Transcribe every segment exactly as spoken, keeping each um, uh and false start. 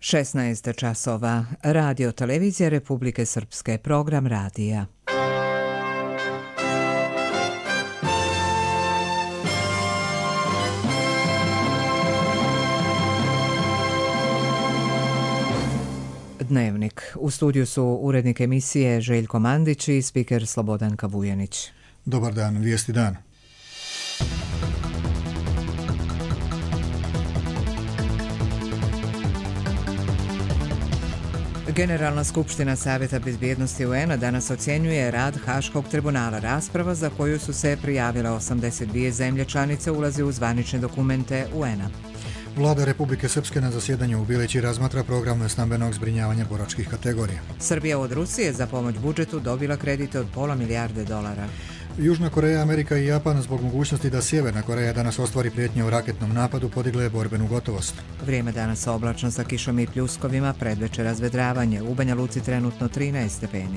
šesnaest časova. Radio Televizija Republike Srpske. Program radija. Dnevnik. U studiju su urednik emisije Željko Mandić i spiker Slobodanka Vujanić. Dobar dan, vijesti dan. Generalna skupština Savjeta bezbjednosti U N-a danas ocjenjuje rad Haškog tribunala. Rasprava za koju su se prijavile osamdeset dvije zemlje članice ulazi u zvanične dokumente U N-a. Vlada Republike Srpske na zasjedanju u Bileći razmatra program stambenog zbrinjavanja boračkih kategorija. Srbija od Rusije za pomoć budžetu dobila kredite od pola milijarde dolara. Južna Koreja, Amerika i Japan zbog mogućnosti da Sjeverna Koreja danas ostvari prijetnje u raketnom napadu podigle borbenu gotovost. Vrijeme danas oblačno sa kišom i pljuskovima, predveče razvedravanje. U Banja Luci trenutno trinaest stepeni.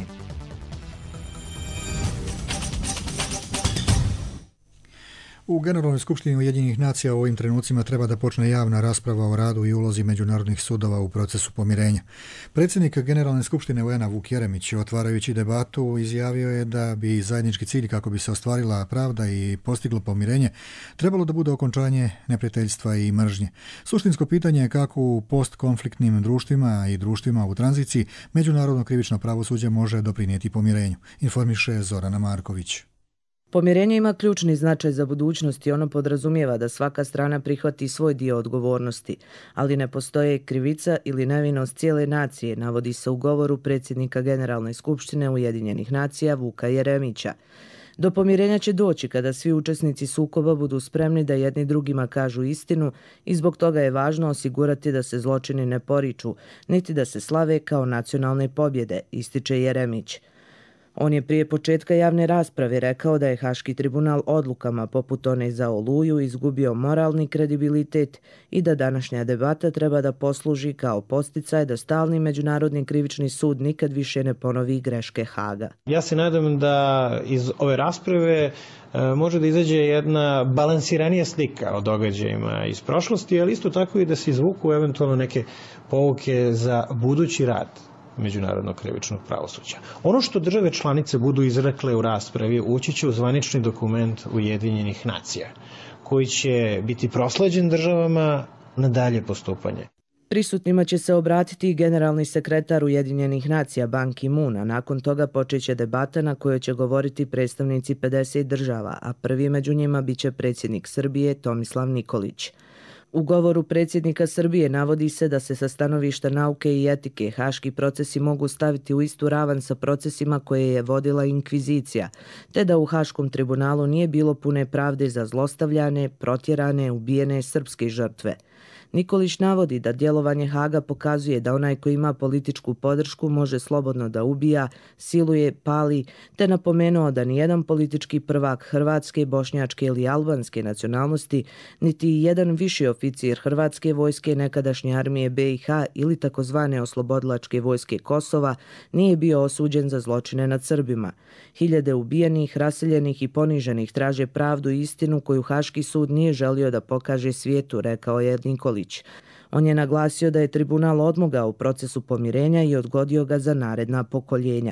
U Generalnoj skupštini Ujedinjenih nacija u ovim trenucima treba da počne javna rasprava o radu i ulozi međunarodnih sudova u procesu pomirenja. Predsjednik Generalne skupštine U N-a Vuk Jeremić, otvarajući debatu, izjavio je da bi zajednički cilj kako bi se ostvarila pravda i postiglo pomirenje trebalo da bude okončanje neprijateljstva i mržnje. Suštinsko pitanje je kako u postkonfliktnim društvima i društvima u tranziciji međunarodno krivično pravosuđe može doprinijeti pomirenju, informiše Zorana Marković. Pomirenje ima ključni značaj za budućnost i ono podrazumijeva da svaka strana prihvati svoj dio odgovornosti, ali ne postoje krivica ili nevinost cijele nacije, navodi se u govoru predsjednika Generalne skupštine Ujedinjenih nacija Vuka Jeremića. Do pomirenja će doći kada svi učesnici sukoba budu spremni da jedni drugima kažu istinu i zbog toga je važno osigurati da se zločini ne poriču, niti da se slave kao nacionalne pobjede, ističe Jeremić. On je prije početka javne rasprave rekao da je Haški tribunal odlukama poput one za Oluju izgubio moralni kredibilitet i da današnja debata treba da posluži kao podsticaj da stalni međunarodni krivični sud nikad više ne ponovi greške Haga. Ja se nadam da iz ove rasprave može da izađe jedna balansiranija slika o događajima iz prošlosti, ali isto tako i da se izvuku eventualno neke pouke za budući rad međunarodnog krivičnog pravosuđa. Ono što države članice budu izrekle u raspravi ući će u zvanični dokument Ujedinjenih nacija, koji će biti prosleđen državama na dalje postupanje. Prisutnima će se obratiti i generalni sekretar Ujedinjenih nacija Ban Ki-moon, a nakon toga počeće debata na kojoj će govoriti predstavnici pedeset država, a prvi među njima biće predsjednik Srbije Tomislav Nikolić. U govoru predsjednika Srbije navodi se da se sa stanovišta nauke i etike haški procesi mogu staviti u istu ravan sa procesima koje je vodila inkvizicija, te da u Haškom tribunalu nije bilo pune pravde za zlostavljane, protjerane, ubijene srpske žrtve. Nikolić navodi da djelovanje Haga pokazuje da onaj koji ima političku podršku može slobodno da ubija, siluje, pali, te napomenuo da nijedan politički prvak hrvatske, bošnjačke ili albanske nacionalnosti, niti jedan viši oficir hrvatske vojske nekadašnje armije B i H ili takozvane oslobodilačke vojske Kosova nije bio osuđen za zločine nad Srbima. Hiljade ubijenih, raseljenih i poniženih traže pravdu i istinu koju Haški sud nije želio da pokaže svijetu, rekao je Nikolić. On je naglasio da je tribunal odmogao u procesu pomirenja i odgodio ga za naredna pokoljenja.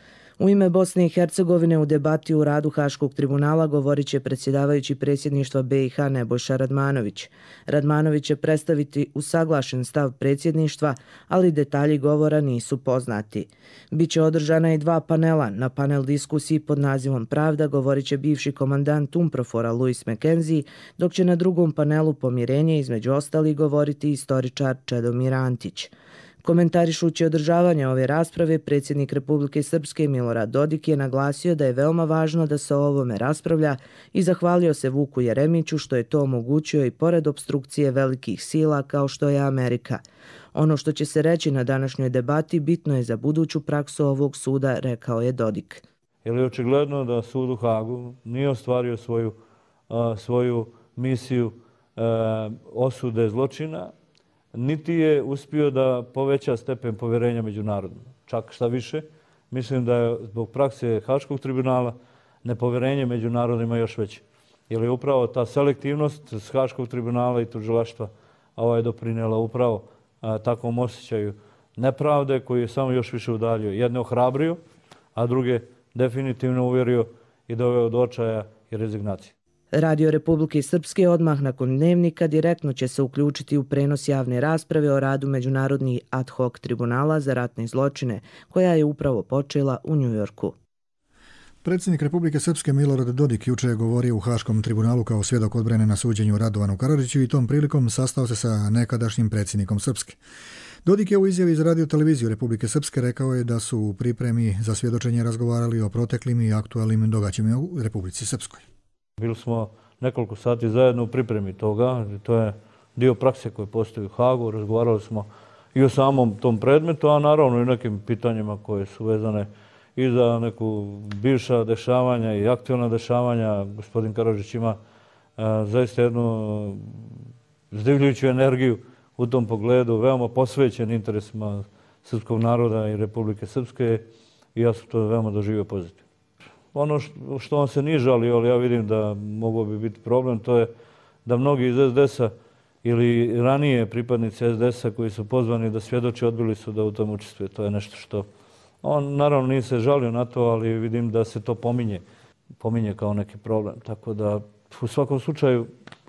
U ime Bosne i Hercegovine u debati u radu Haškog tribunala govorit će predsjedavajući predsjedništva B i H Nebojša Radmanović. Radmanović će predstaviti usaglašen stav predsjedništva, ali detalji govora nisu poznati. Biće održana i dva panela. Na panel diskusiji pod nazivom Pravda govorit će bivši komandant Umprofora Louis McKenzie, dok će na drugom panelu Pomirenje između ostalih govoriti istoričar Čedomir Antić. Komentarišući održavanje ove rasprave, predsjednik Republike Srpske Milorad Dodik je naglasio da je veoma važno da se o ovome raspravlja i zahvalio se Vuku Jeremiću što je to omogućio i pored opstrukcije velikih sila kao što je Amerika. Ono što će se reći na današnjoj debati bitno je za buduću praksu ovog suda, rekao je Dodik. Jer je očigledno da sud u Hagu nije ostvario svoju, a, svoju misiju a, osude zločina, niti je uspio da poveća stepen povjerenja međunarodno. Čak šta više, mislim da je zbog prakse Haškog tribunala nepovjerenje međunarodima još veće. Jer je upravo ta selektivnost s Haškog tribunala i tužilaštva ovaj doprinjela upravo a, takvom osjećaju nepravde koji je samo još više udaljio. Jedne ohrabrio, a druge definitivno uvjerio i doveo do očaja i rezignacije. Radio Republike Srpske odmah nakon Dnevnika direktno će se uključiti u prenos javne rasprave o radu Međunarodnih ad hoc tribunala za ratne zločine, koja je upravo počela u Njujorku. Predsjednik Republike Srpske Milorad Dodik juče je govorio u Haškom tribunalu kao svjedok odbrane na suđenju Radovanu Karadžiću i tom prilikom sastao se sa nekadašnjim predsjednikom Srpske. Dodik je u izjavi za Radio televiziju Republike Srpske rekao je da su u pripremi za svjedočenje razgovarali o proteklim i aktualnim događajima u Republici Srpskoj. Bili smo nekoliko sati zajedno u pripremi toga, to je dio prakse koje postoji u Hagu, razgovarali smo i o samom tom predmetu, a naravno i nekim pitanjima koje su vezane i za neku bivša dešavanja i aktualna dešavanja. Gospodin Karadžić ima a, zaista jednu zdivljujuću energiju u tom pogledu, veoma posvećen interesima srpskog naroda i Republike Srpske i ja sam to veoma doživio pozitivno. Ono što on se nije žalio, ali ja vidim da moglo bi biti problem, to je da mnogi iz es de es-a ili ranije pripadnici es de es-a koji su pozvani da svjedoče odbili su da u tom učestvuje. To je nešto što on naravno nije se žalio na to, ali vidim da se to pominje, pominje kao neki problem. Tako da u svakom slučaju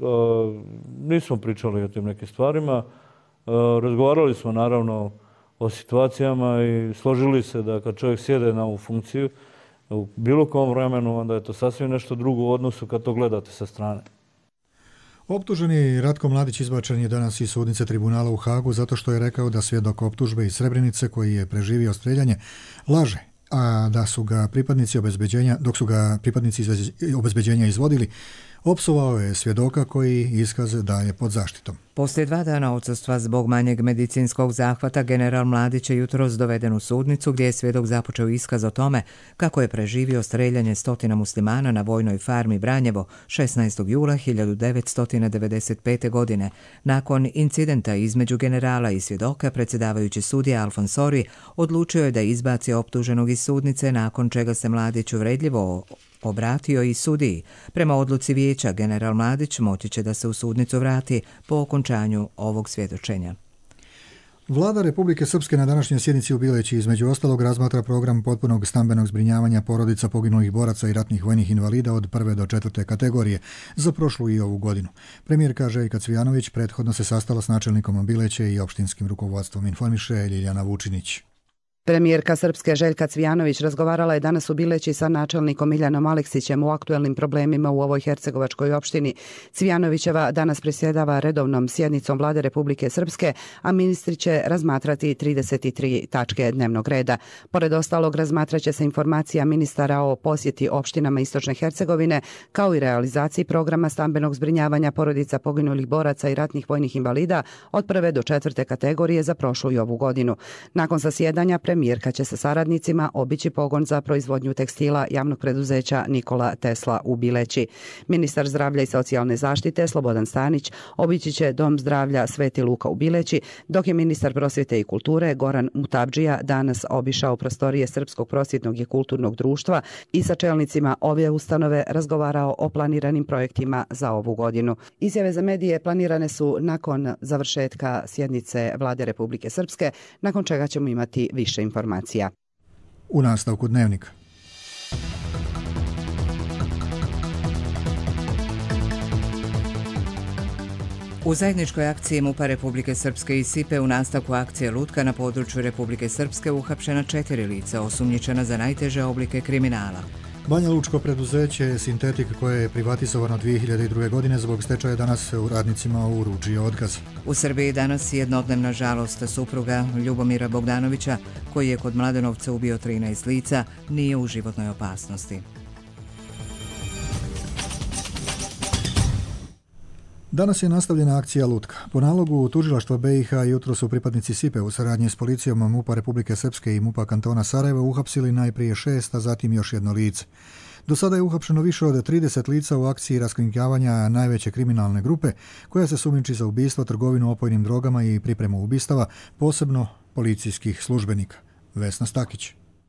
nismo pričali o tim nekim stvarima. Razgovarali smo naravno o situacijama i složili se da kad čovjek sjede na ovu funkciju u bilo kom vremenu, onda je to sasvim nešto drugo u odnosu kad to gledate sa strane. Optuženi Ratko Mladić izbačen je danas iz sudnice tribunala u Hagu zato što je rekao da svjedok optužbe iz Srebrenice koji je preživio streljanje laže, a da su ga pripadnici obezbeđenja, dok su ga pripadnici obezbeđenja izvodili, opsovao je svjedoka koji iskaz daje pod zaštitom. Poslije dva dana odsustva zbog manjeg medicinskog zahvata, general Mladić je jutros doveden u sudnicu gdje je svjedok započeo iskaz o tome kako je preživio streljanje stotina muslimana na vojnoj farmi Branjevo šesnaestog jula hiljadu devetsto devedeset pete. godine. Nakon incidenta između generala i svjedoka, predsjedavajući sudija Alfonsori odlučio je da izbaci optuženog iz sudnice, nakon čega se Mladić uvredljivo obratio i sudiji. Prema odluci vijeća, general Mladić moći će da se u sudnicu vrati po okončanju ovog svjedočenja. Vlada Republike Srpske na današnjoj sjednici u Bileći između ostalog razmatra program potpunog stambenog zbrinjavanja porodica poginulih boraca i ratnih vojnih invalida od prve do četvrte kategorije za prošlu i ovu godinu. Premijerka Željka Cvijanović prethodno se sastala s načelnikom Bileće i opštinskim rukovodstvom, informiše Ljiljana Vučinić. Premijerka Srpske Željka Cvijanović razgovarala je danas u Bileći sa načelnikom Miljanom Aleksićem o aktuelnim problemima u ovoj hercegovačkoj opštini. Cvijanovićeva danas presjedava redovnom sjednicom Vlade Republike Srpske, a ministri će razmatrati trideset tri tačke dnevnog reda. Pored ostalog, razmatraće se informacija ministara o posjeti opštinama Istočne Hercegovine, kao i realizaciji programa stambenog zbrinjavanja porodica poginulih boraca i ratnih vojnih invalida od prve do četvrte kategorije za prošlu i ovu godinu. Nakon zasjedanja, premijerka će sa saradnicima obići pogon za proizvodnju tekstila javnog preduzeća Nikola Tesla u Bileći. Ministar zdravlja i socijalne zaštite Slobodan Stanić obići će Dom zdravlja Sveti Luka u Bileći, dok je ministar prosvjete i kulture Goran Mutabdžija danas obišao prostorije Srpskog prosvjetnog i kulturnog društva i sa čelnicima ove ustanove razgovarao o planiranim projektima za ovu godinu. Izjave za medije planirane su nakon završetka sjednice Vlade Republike Srpske, nakon čega ćemo imati više informacija. U nastavku Dnevnika. U zajedničkoj akciji MUP-a Republike Srpske i SIPE u nastavku akcije Lutka na području Republike Srpske uhapšena četiri lica osumnjičena za najteže oblike kriminala. Banja Lučko preduzeće Sintetik, koje je privatizovano dvije hiljade druge. godine zbog stečaja, danas u radnicima uručio otkaz. U Srbiji danas jednodnevna žalost supruga Ljubomira Bogdanovića, koji je kod Mladenovca ubio trinaest lica, nije u životnoj opasnosti. Danas je nastavljena akcija Lutka. Po nalogu tužilaštva be i ha jutro su pripadnici SIPE u saradnji s policijom MUP-a Republike Srpske i MUP-a kantona Sarajeva uhapsili najprije šest, a zatim još jedno lice. Do sada je uhapšeno više od trideset lica u akciji raskrinkavanja najveće kriminalne grupe, koja se sumnjiči za ubistvo, trgovinu opojnim drogama i pripremu ubistava, posebno policijskih službenika. Vesna Stakić.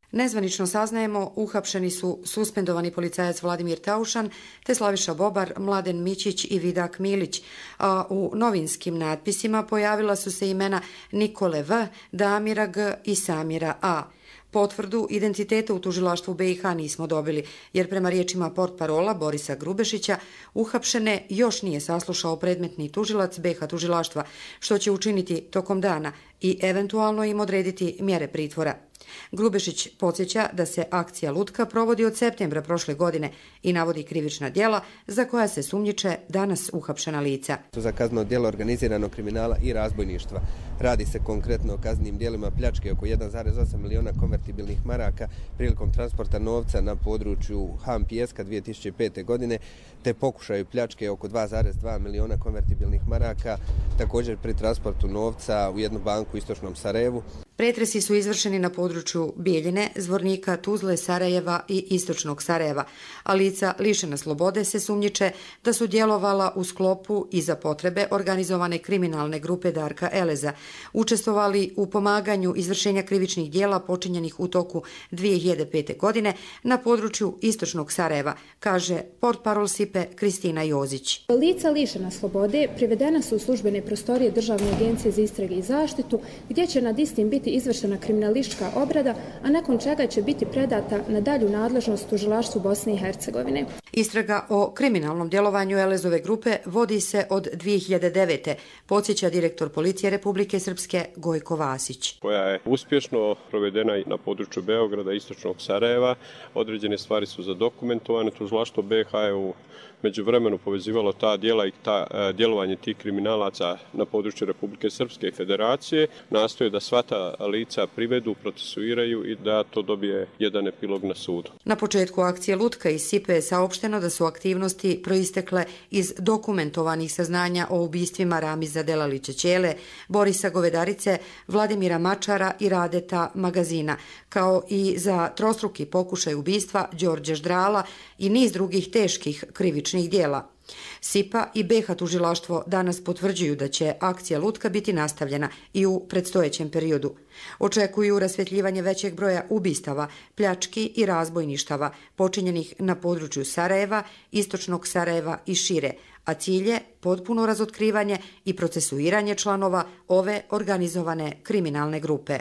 Nezvanično saznajemo, uhapšeni su suspendovani policajac Vladimir Taušan, te Slaviša Bobar, Mladen Mićić i Vidak Milić, a u novinskim natpisima pojavila su se imena Nikole V, Damira G i Samira A. Potvrdu identiteta u tužilaštvu B i H nismo dobili, jer prema riječima portparola Borisa Grubešića, uhapšene još nije saslušao predmetni tužilac B i H tužilaštva, što će učiniti tokom dana i eventualno im odrediti mjere pritvora. Grubešić podsjeća da se akcija Lutka provodi od septembra prošle godine i navodi krivična djela za koja se sumnjiče danas uhapšena lica. Za kazneno djelo organiziranog kriminala i razbojništva. Radi se konkretno o kaznenim djelima pljačke oko jedan zarez osam miliona konvertibilnih maraka prilikom transporta novca na području Ham Pijeska dvije tisuće pete. godine, te pokušaju pljačke oko dva zarez dva miliona konvertibilnih maraka, također pri transportu novca u jednu banku u istočnom Sarajevu. Pretresi su izvršeni na području Bijeljine, Zvornika, Tuzle, Sarajeva i istočnog Sarajeva, a lica lišena slobode se sumnjiče da su djelovala u sklopu i za potrebe organizovane kriminalne grupe Darka Eleza, učestvovali u pomaganju izvršenja krivičnih djela počinjenih u toku dvije hiljade pete. godine na području istočnog Sarajeva, kaže portparol Sipe Kristina Jozić. Lica lišena slobode privedena su u službene prostorije Državne agencije za istrage i zaštitu, gdje će nad istim biti izvršena kriminalistička obrada, a nakon čega će biti predata na dalju nadležnost tužilaštvu Bosne i Hercegovine. Istraga o kriminalnom djelovanju Elezove grupe vodi se od dvije hiljade devete. podsjeća direktor policije Republike Srpske Gojko Vasić. Koja je uspješno provedena na području Beograda i istočnog Sarajeva. Određene stvari su zadokumentovane. Tužilaštvo B i H je u međuvremenu povezivalo ta djela i ta djelovanje tih kriminalaca na području Republike Srpske i Federacije. Nastoje da sva ta lica privedu, procesuiraju i da to dobije jedan epilog na sudu. Na početku akcije Lutka iz Sipe je saopšteno da su aktivnosti proistekle iz dokumentovanih saznanja o ubistvima Ramiza Delalića Ćele, Borisa Govedarice, Vladimira Mačara i Radeta Magazina, kao i za trostruki pokušaj ubistva Đorđe Ždrala i niz drugih teških krivičnih djela. Sipa i B i H tužilaštvo danas potvrđuju da će akcija Lutka biti nastavljena i u predstojećem periodu. Očekuju rasvjetljivanje većeg broja ubistava, pljački i razbojništava počinjenih na području Sarajeva, istočnog Sarajeva i šire, a cilj je potpuno razotkrivanje i procesuiranje članova ove organizovane kriminalne grupe.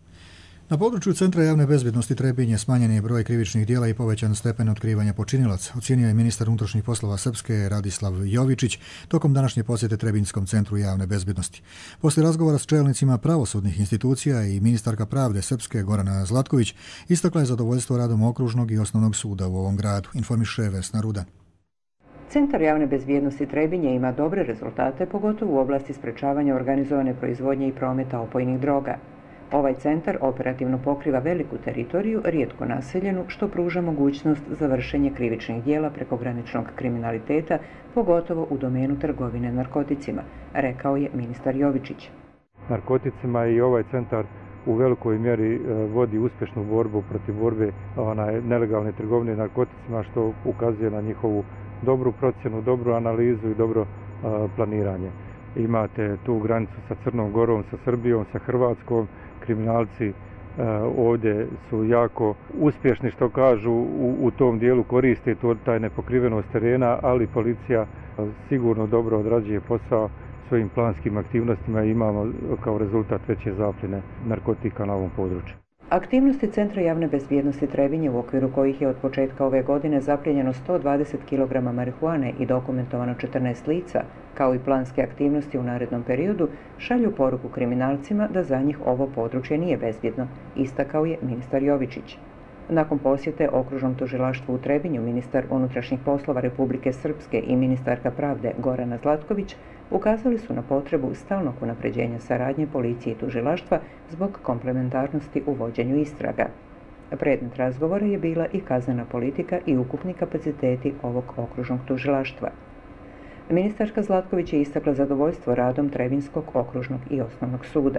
Na području Centra javne bezbjednosti Trebinje smanjen je broj krivičnih djela i povećan stepen otkrivanja počinilaca, ocijenio je ministar unutrašnjih poslova Srpske Radislav Jovičić tokom današnje posjete Trebinjskom centru javne bezbjednosti. Poslije razgovora s čelnicima pravosudnih institucija i ministarka pravde Srpske Gorana Zlatković istakla je zadovoljstvo radom okružnog i osnovnog suda u ovom gradu, informiše Vesna Rudan. Centar javne bezbjednosti Trebinje ima dobre rezultate, pogotovo u oblasti sprečavanja organizovane proizvodnje i prometa opojnih droga. Ovaj centar operativno pokriva veliku teritoriju, rijetko naseljenu, što pruža mogućnost za vršenje krivičnih djela prekograničnog kriminaliteta, pogotovo u domenu trgovine narkoticima, rekao je ministar Jovičić. Narkoticima i ovaj centar u velikoj mjeri vodi uspješnu borbu protiv borbe onaj, nelegalne trgovine narkoticima, što ukazuje na njihovu dobru procjenu, dobru analizu i dobro a, planiranje. Imate tu granicu sa Crnom Gorom, sa Srbijom, sa Hrvatskom. Kriminalci uh, ovdje su jako uspješni, što kažu, u, u tom dijelu koriste to, taj nepokrivenost terena, ali policija uh, sigurno dobro odrađuje posao svojim planskim aktivnostima i imamo kao rezultat veće zapljene narkotika na ovom području. Aktivnosti Centra javne bezbjednosti Trebinje, u okviru kojih je od početka ove godine zapljenjeno sto dvadeset kilograma marihuane i dokumentovano četrnaest lica, kao i planske aktivnosti u narednom periodu, šalju poruku kriminalcima da za njih ovo područje nije bezbjedno, istakao je ministar Jovičić. Nakon posjete okružnom tužilaštvu u Trebinju, ministar unutrašnjih poslova Republike Srpske i ministarka pravde Gorana Zlatković ukazali su na potrebu stalnog unapređenja saradnje policije i tužilaštva zbog komplementarnosti u vođenju istraga. Predmet razgovora je bila i kaznena politika i ukupni kapaciteti ovog okružnog tužilaštva. Ministarka Zlatković je istakla zadovoljstvo radom Trebinjskog okružnog i osnovnog suda.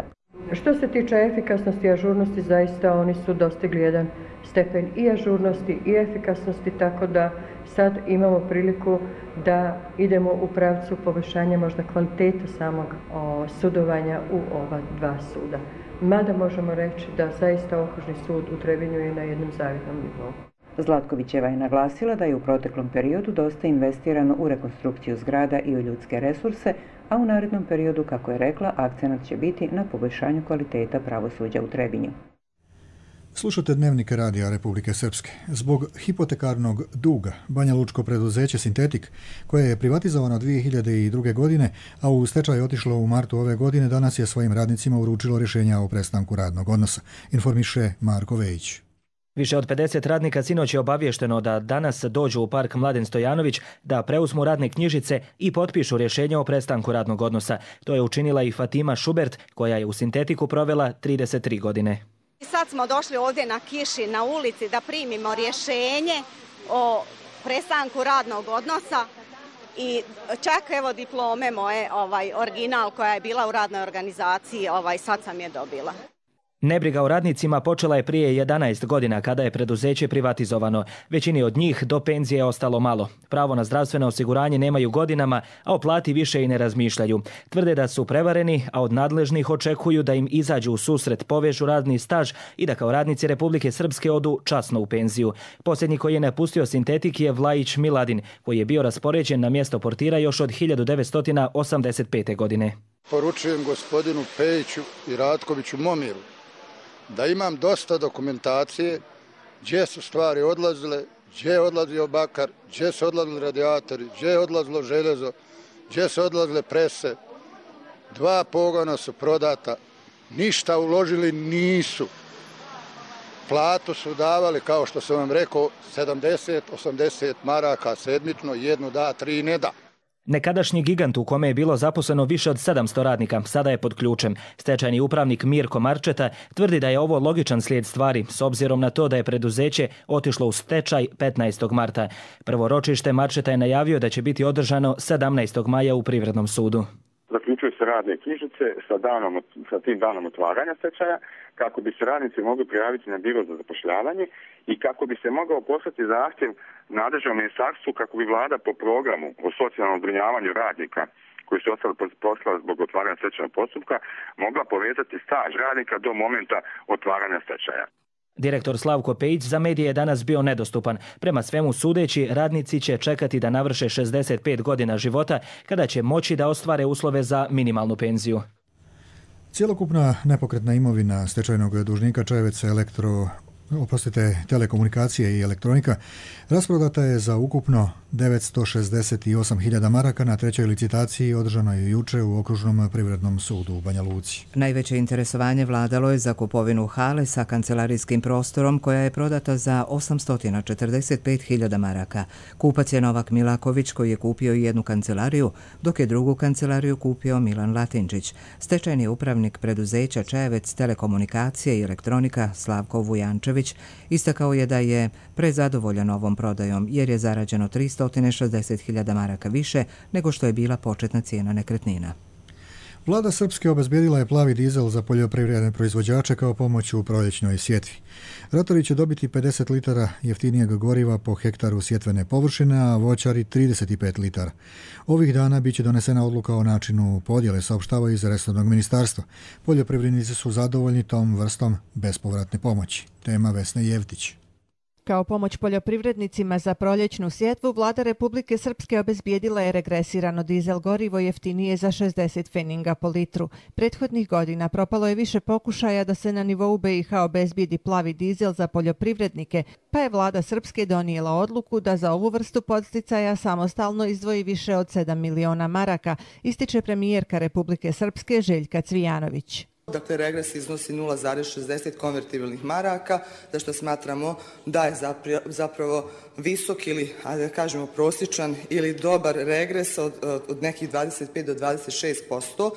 Što se tiče efikasnosti i ažurnosti, zaista oni su dostigli jedan stepen i ažurnosti i efikasnosti, tako da sad imamo priliku da idemo u pravcu poboljšanja možda kvaliteta samog o, sudovanja u ova dva suda. Mada možemo reći da zaista Okružni sud u Trebinju je na jednom zavidnom nivou. Zlatkovićeva je naglasila da je u proteklom periodu dosta investirano u rekonstrukciju zgrada i u ljudske resurse, a u narednom periodu, kako je rekla, akcenat će biti na poboljšanju kvaliteta pravosuđa u Trebinju. Slušate dnevnike Radija Republike Srpske. Zbog hipotekarnog duga Banja Lučko preduzeće Sintetik, koje je privatizovano dvije hiljade druge. godine, a u stečaj otišlo u martu ove godine, danas je svojim radnicima uručilo rješenja o prestanku radnog odnosa, informiše Marko Vejić. Više od pedeset radnika sinoć je obavješteno da danas dođu u park Mladen Stojanović da preuzmu radne knjižice i potpišu rješenje o prestanku radnog odnosa. To je učinila i Fatima Šubert, koja je u Sintetiku provela trideset tri godine. Sad smo došli ovdje na kiši, na ulici, da primimo rješenje o prestanku radnog odnosa i čak evo diplome moje, ovaj, original koja je bila u radnoj organizaciji, ovaj, sad sam je dobila. Nebriga o radnicima počela je prije jedanaest godina kada je preduzeće privatizovano. Većini od njih do penzije je ostalo malo. Pravo na zdravstveno osiguranje nemaju godinama, a o plati više i ne razmišljaju. Tvrde da su prevareni, a od nadležnih očekuju da im izađu u susret, povežu radni staž i da kao radnici Republike Srpske odu časno u penziju. Posljednji koji je napustio Sintetik je Vlajić Miladin, koji je bio raspoređen na mjesto portira još od hiljadu devetsto osamdeset pete. godine. Poručujem gospodinu Pejiću i Ratkoviću Momiru da imam dosta dokumentacije gdje su stvari odlazile, gdje je odlazio bakar, gdje su odlazili radijatori, gdje je odlazilo željezo, gdje su odlazile prese. Dva pogona su prodata, ništa uložili nisu. Platu su davali, kao što sam vam rekao, sedamdeset osamdeset maraka sedmično, jednu da, tri ne da. Nekadašnji gigant u kome je bilo zaposleno više od sedamsto radnika sada je pod ključem. Stečajni upravnik Mirko Marčeta tvrdi da je ovo logičan slijed stvari s obzirom na to da je preduzeće otišlo u stečaj petnaestog marta. Prvo ročište Marčeta je najavio da će biti održano sedamnaestog maja u Privrednom sudu. Zaključuju se radne knjižice sa, danom, sa tim danom otvaranja stečaja kako bi se radnici mogli prijaviti na biro za zapošljavanje i kako bi se mogao poslati zahtjev nadležnom ministarstvu kako bi vlada po programu o socijalnom zbrinjavanju radnika koji su ostali posla zbog otvaranja stečajnog postupka mogla povezati staž radnika do momenta otvaranja stečaja. Direktor Slavko Pejić za medije je danas bio nedostupan. Prema svemu sudeći, radnici će čekati da navrše šezdeset pet godina života kada će moći da ostvare uslove za minimalnu penziju. Cjelokupna nepokretna imovina stečajnog dužnika Čajevec Elektro oprostite, telekomunikacije i elektronika, rasprodata je za ukupno devetsto šezdeset osam hiljada maraka na trećoj licitaciji održanoj juče u Okružnom privrednom sudu u Banja Luci. Najveće interesovanje vladalo je za kupovinu hale sa kancelarijskim prostorom koja je prodata za osamsto četrdeset pet hiljada maraka. Kupac je Novak Milaković koji je kupio i jednu kancelariju, dok je drugu kancelariju kupio Milan Latinčić. Stečajni upravnik preduzeća Čajevec telekomunikacije i elektronika Slavko Vujančević istakao je da je prezadovoljan ovom prodajom jer je zarađeno tristo šezdeset hiljada maraka više nego što je bila početna cijena nekretnina. Vlada Srpske obezbijedila je plavi dizel za poljoprivredne proizvođače kao pomoć u proljećnoj sjetvi. Ratori će dobiti pedeset litara jeftinijeg goriva po hektaru sjetvene površine, a voćari trideset pet litara. Ovih dana biće donesena odluka o načinu podjele, saopštava iz resornog ministarstva. Poljoprivrednici su zadovoljni tom vrstom bespovratne pomoći. Tema Vesne Jevtić. Kao pomoć poljoprivrednicima za proljećnu sjetvu, vlada Republike Srpske obezbijedila je regresirano dizel gorivo jeftinije za šezdeset feninga po litru. Prethodnih godina propalo je više pokušaja da se na nivou B i H obezbijedi plavi dizel za poljoprivrednike, pa je vlada Srpske donijela odluku da za ovu vrstu podsticaja samostalno izdvoji više od sedam miliona maraka, ističe premijerka Republike Srpske Željka Cvijanović. Dakle, regres iznosi nula zarez šezdeset konvertibilnih maraka, za što smatramo da je zapravo visok ili, ajde da kažemo, prosječan ili dobar regres od, od nekih dvadeset pet do dvadeset šest posto.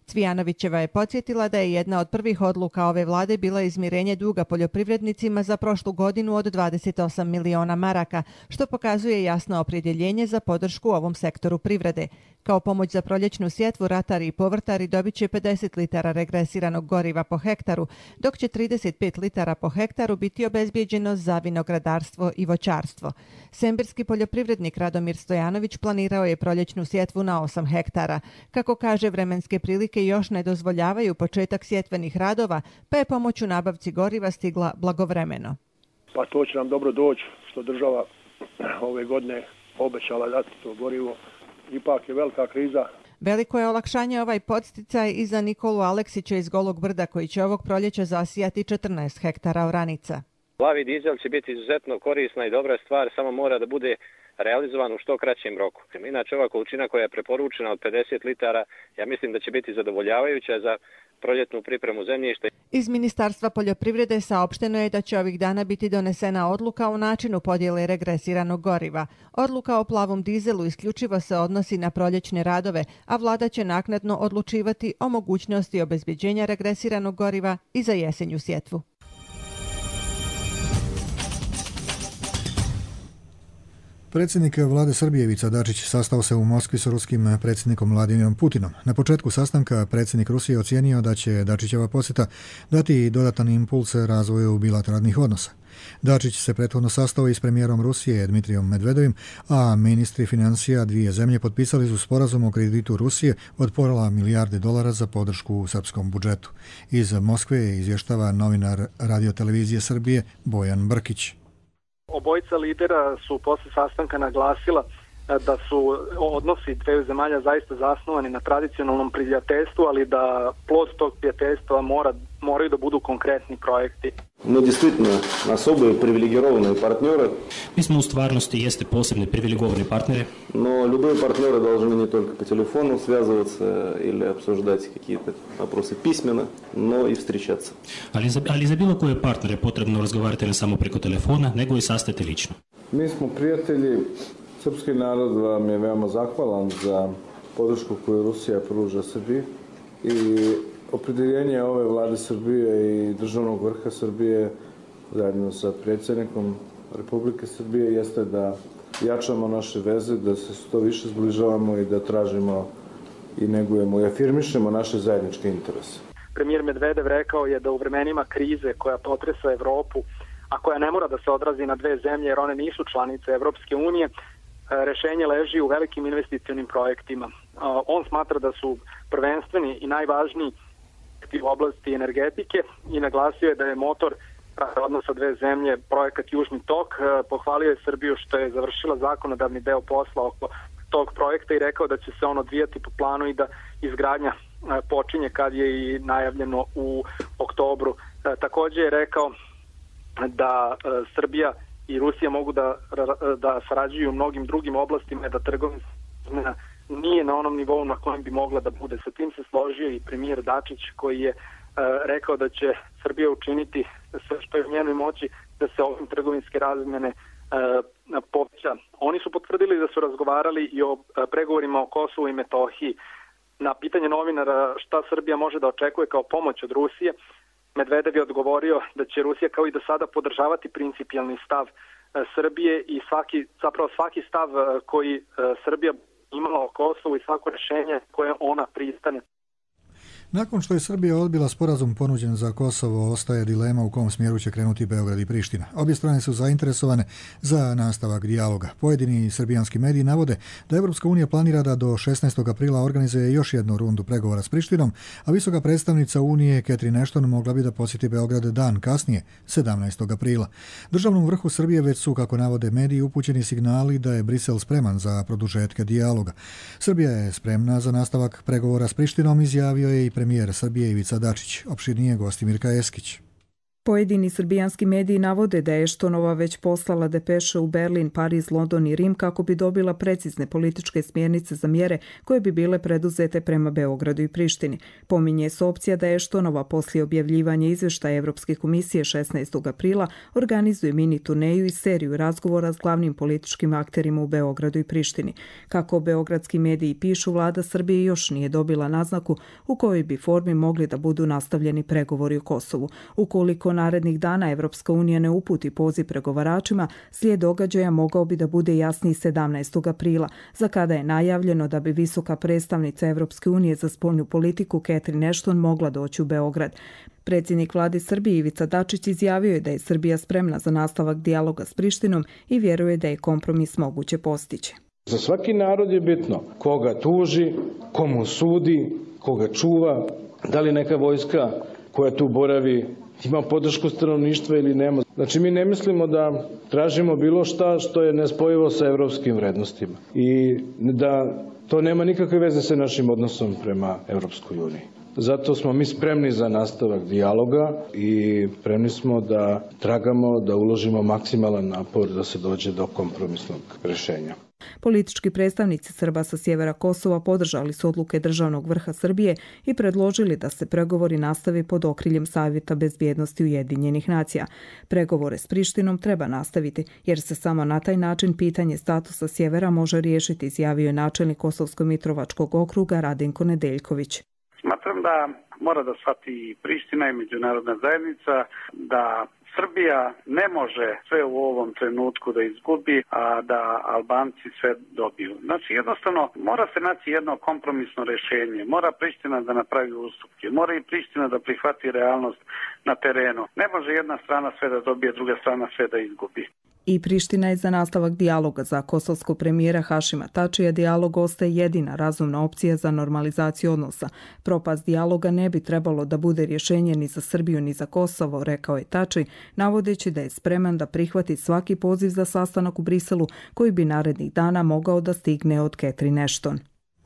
Cvijanovićeva je podsjetila da je jedna od prvih odluka ove vlade bila izmirenje duga poljoprivrednicima za prošlu godinu od dvadeset osam miliona maraka, što pokazuje jasno opredjeljenje za podršku ovom sektoru privrede. Kao pomoć za proljećnu sjetvu ratari i povrtari dobit će pedeset litara regresiranog goriva po hektaru, dok će trideset pet litara po hektaru biti obezbijeđeno za vinogradarstvo i voćarstvo. Sembirski poljoprivrednik Radomir Stojanović planirao je proljećnu sjetvu na osam hektara. Kako kaže, vremenske prilike još ne dozvoljavaju početak sjetvenih radova, pa je pomoć u nabavci goriva stigla blagovremeno. Pa to će nam dobro doći što država ove godine obećala dati to gorivo. Ipak je velika kriza. Veliko je olakšanje ovaj podsticaj i za Nikolu Aleksića iz Golog Brda, koji će ovog proljeća zasijati četrnaest hektara oranica. Plavi dizel će biti izuzetno korisna i dobra stvar, samo mora da bude realizovan u što kraćem roku. Inače, ova količina koja je preporučena od pedeset litara, ja mislim da će biti zadovoljavajuća za proljetnu pripremu zemljišta. Iz Ministarstva poljoprivrede saopšteno je da će ovih dana biti donesena odluka o načinu podjele regresiranog goriva. Odluka o plavom dizelu isključivo se odnosi na proljećne radove, a vlada će naknadno odlučivati o mogućnosti obezbeđenja regresiranog goriva i za jesenju sjetvu. Predsjednik vlade Srbije Ivica Dačić sastao se u Moskvi s ruskim predsjednikom Vladimirom Putinom. Na početku sastanka predsjednik Rusije ocijenio da će Dačićeva posjeta dati dodatan impuls razvoju bilateralnih odnosa. Dačić se prethodno sastao i s premijerom Rusije Dmitrijom Medvedevim, a ministri financija dvije zemlje potpisali su sporazum o kreditu Rusije od pola milijarde dolara za podršku u srpskom budžetu. Iz Moskve izvještava novinar radiotelevizije Srbije Bojan Brkić. Obojica lidera su posle sastanka naglasila da su odnosi dveju zemalja zaista zasnovani na tradicionalnom prijateljstvu, ali da plod tog prijateljstva mora, moraju da budu konkretni projekti. Мы действительно особые привилегированные партнеры. Mi smo u stvarnosti jeste posebni privilegovani partneri. Но любые партнеры должны не только по телефону связываться или обсуждать какие-то вопросы письменно, но и встречаться. Ali za, ali za bilo koje partnere potrebno razgovarati ne samo preko telefona, nego i sastati lično. Mi smo prijatelji. Srpski narod vam je veoma zahvalan za podršku koju Rusija pruža Srbiji i opredjeljenje ove vlade Srbije i državnog vrha Srbije zajedno sa predsjednikom Republike Srbije jeste da jačamo naše veze, da se što više zbližavamo i da tražimo i negujemo i afirmišemo naše zajedničke interese. Premijer Medvedev rekao je da u vremenima krize koja potresa Evropu, a koja ne mora da se odrazi na dve zemlje jer one nisu članice Evropske unije, rešenje leži u velikim investicionim projektima. On smatra da su prvenstveni i najvažniji u oblasti energetike i naglasio je da je motor odnosa dve zemlje projekat Južni tok. Pohvalio je Srbiju što je završila zakonodavni deo posla oko tog projekta i rekao da će se on odvijati po planu i da izgradnja počinje kad je i najavljeno u oktobru. Također je rekao da Srbija i Rusija mogu da, da sarađuju u mnogim drugim oblastima, da trgovinska nije na onom nivou na kojem bi mogla da bude. Sa tim se složio i premijer Dačić koji je uh, rekao da će Srbija učiniti sve što je u njenoj moći da se ovim trgovinske razmjene uh, poveća. Oni su potvrdili da su razgovarali i o uh, pregovorima o Kosovu i Metohiji. Na pitanje novinara šta Srbija može da očekuje kao pomoć od Rusije, Medvedev je odgovorio da će Rusija kao i do sada podržavati principijelni stav uh, Srbije i svaki, zapravo svaki stav uh, koji uh, Srbija imala o Kosovu i svako rješenje koje ona pristane. Nakon što je Srbija odbila sporazum ponuđen za Kosovo, ostaje dilema u kom smjeru će krenuti Beograd i Priština. Obje strane su zainteresovane za nastavak dijaloga. Pojedini srbijanski mediji navode da Evropska unija planira da do šesnaestog aprila organizuje još jednu rundu pregovora s Prištinom, a visoka predstavnica Unije Catherine Ashton mogla bi da posjeti Beograd dan kasnije, sedamnaestog aprila. Državnom vrhu Srbije već su, kako navode mediji, upućeni signali da je Brisel spreman za produžetke dijaloga. Srbija je spremna za nastavak pregovora s Prištinom, izjavio je i premijer Srbije Ivica Dačić. Opširnije Gostimir Kajeskić. Pojedini srbijanski mediji navode da je Eštonova već poslala depeše u Berlin, Pariz, London i Rim kako bi dobila precizne političke smjernice za mjere koje bi bile preduzete prema Beogradu i Prištini. Pominje se opcija da Eštonova poslije objavljivanja izvještaja Evropske komisije šesnaestog aprila organizuje mini turneju i seriju razgovora s glavnim političkim akterima u Beogradu i Prištini. Kako beogradski mediji pišu, vlada Srbije još nije dobila naznaku u kojoj bi formi mogli da budu nastavljeni pregovori u Kosovu. Ukoliko narednih dana Evropska unija ne uputi poziv pregovaračima, slijed događaja mogao bi da bude jasniji sedamnaestog aprila, za kada je najavljeno da bi visoka predstavnica Evropske unije za spoljnu politiku Catherine Ashton mogla doći u Beograd. Predsjednik vlade Srbije Ivica Dačić izjavio je da je Srbija spremna za nastavak dijaloga s Prištinom i vjeruje da je kompromis moguće postići. Za svaki narod je bitno koga tuži, komu sudi, koga čuva, da li neka vojska koja tu boravi ima podršku stanovništva ili nema. Znači mi ne mislimo da tražimo bilo šta što je nespojivo sa evropskim vrednostima i da to nema nikakve veze sa našim odnosom prema Evropskoj uniji. Zato smo mi spremni za nastavak dijaloga i spremni smo da tragamo, da uložimo maksimalan napor da se dođe do kompromisnog rješenja. Politički predstavnici Srba sa sjevera Kosova podržali su odluke državnog vrha Srbije i predložili da se pregovori nastave pod okriljem Savjeta bezbjednosti Ujedinjenih nacija. Pregovore s Prištinom treba nastaviti, jer se samo na taj način pitanje statusa sjevera može riješiti, izjavio je načelnik Kosovsko-Mitrovačkog okruga Radinko Nedeljković. Smatram da mora da shvati Priština i međunarodna zajednica da Srbija ne može sve u ovom trenutku da izgubi, a da Albanci sve dobiju. Znači jednostavno mora se naći jedno kompromisno rješenje, mora Priština da napravi ustupke, mora i Priština da prihvati realnost na terenu. Ne može jedna strana sve da dobije, druga strana sve da izgubi. I Priština je za nastavak dijaloga. Za kosovskog premijera Hašima Tačija dijalog ostaje jedina razumna opcija za normalizaciju odnosa. Propast dijaloga ne bi trebalo da bude rješenje ni za Srbiju ni za Kosovo, rekao je Tači, navodeći da je spreman da prihvati svaki poziv za sastanak u Briselu koji bi narednih dana mogao da stigne od Catherine Ashton.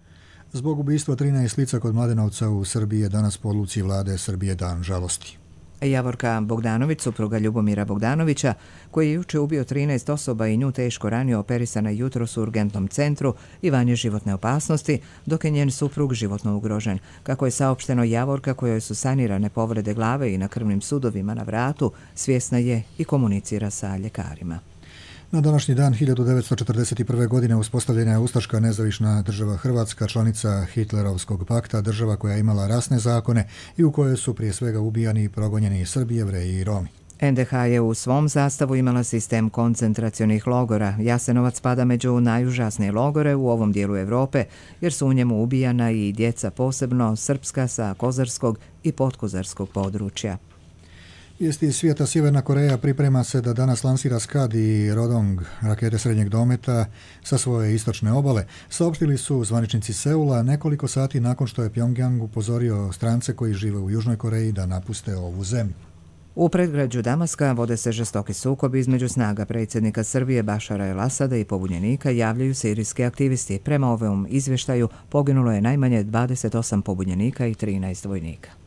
Zbog ubistva trinaest lica kod Mladenovca u Srbiji je danas po odluci vlade Srbije dan žalosti. Javorka Bogdanović, supruga Ljubomira Bogdanovića, koji je juče ubio trinaest osoba i nju teško ranio, operisana jutros u urgentnom centru i vanje životne opasnosti, dok je njen suprug životno ugrožen. Kako je saopšteno, Javorka, kojoj su sanirane povrede glave i na krvnim sudovima na vratu, svjesna je i komunicira sa ljekarima. Na današnji dan hiljadu devetsto četrdeset prve. godine uspostavljena je ustaška nezavisna država Hrvatska, članica Hitlerovskog pakta, država koja je imala rasne zakone i u kojoj su prije svega ubijani i progonjeni Srbi, Jevreji i Romi. en de ha je u svom sastavu imala sistem koncentracionih logora. Jasenovac spada među najužasnije logore u ovom dijelu Europe, jer su u njemu ubijana i djeca, posebno srpska sa kozarskog i podkozarskog područja. Vijesti iz svijeta. Sjeverna Koreja priprema se da danas lansira Skad i Rodong, rakete srednjeg dometa, sa svoje istočne obale. Saopštili su zvaničnici Seula nekoliko sati nakon što je Pjongjang upozorio strance koji žive u Južnoj Koreji da napuste ovu zemlju. U predgrađu Damaska vode se žestoki sukobi između snaga predsjednika Srbije Bašara el-Asada i pobunjenika, javljaju sirijski aktivisti. Prema ovom izvještaju poginulo je najmanje dvadeset osam pobunjenika i trinaest vojnika.